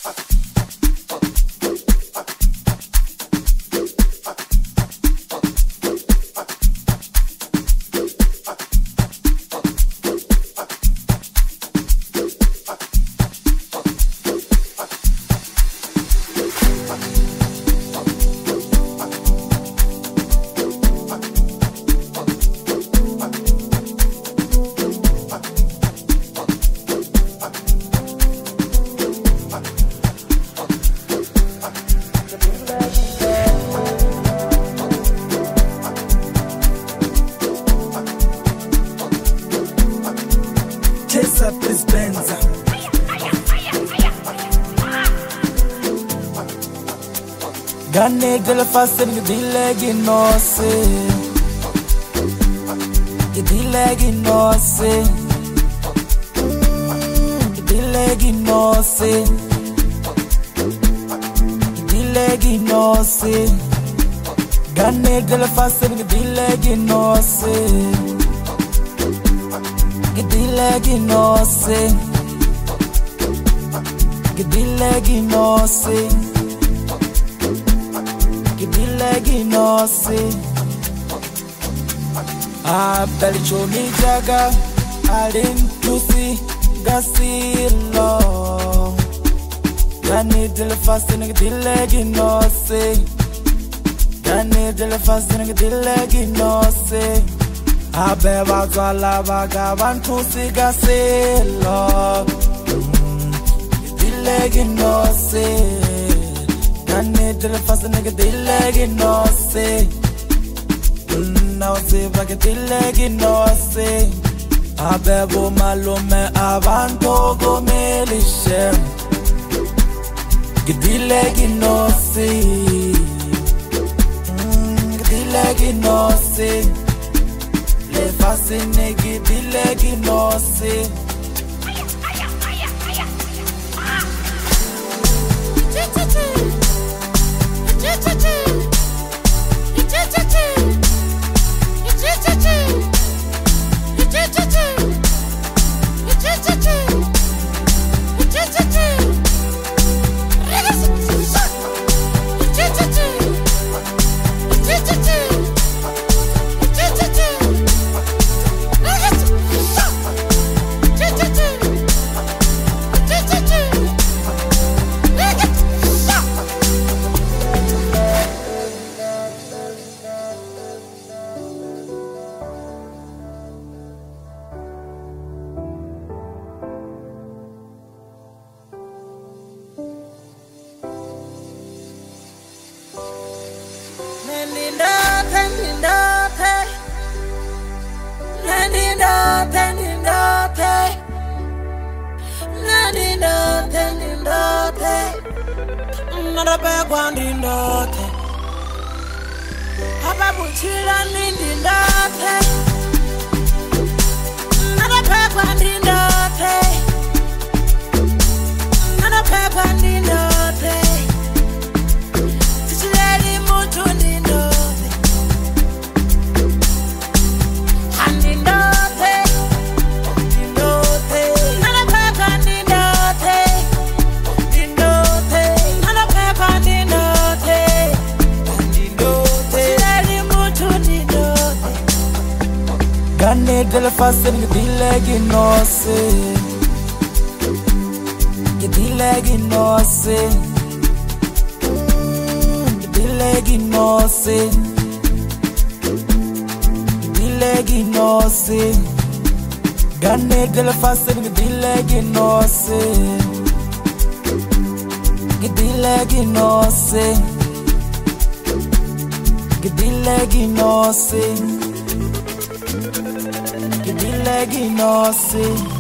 Gane gel fasen gidile ginose, gidile ginose, gidile ginose, gidile ginose. Gane gel fasen gidile ginose, gidile ginose, gidile ginose. Ginose Abdali chomi jaga Alim tusi gasilo Gani dile fasti nige dile ginose Gani dile fasti nige dile ginose Abe wazwala waga wantusi gasilo Dile ginose Gane dile fast nigga dile ginose Now see if I can dile ginose Abebo malume abantu gomelishe Gidile ginose Gidile ginose Le fast nigga dile ginose Ndote Hapa buchila nindi ndote Nadapekwa ndi ndote Nadapekwa ndi ndote Tichileli mutu ndi ndote Handi ndote Ndote Nadapekwa ndi ndote Ndote Nadapekwa ndi ndote Gane dile fasen gidile ginose Gidile ginose Gidile ginose Gidile ginose Gane dile fasen gidile ginose Gidile ginose Gidile ginose Gidile ginose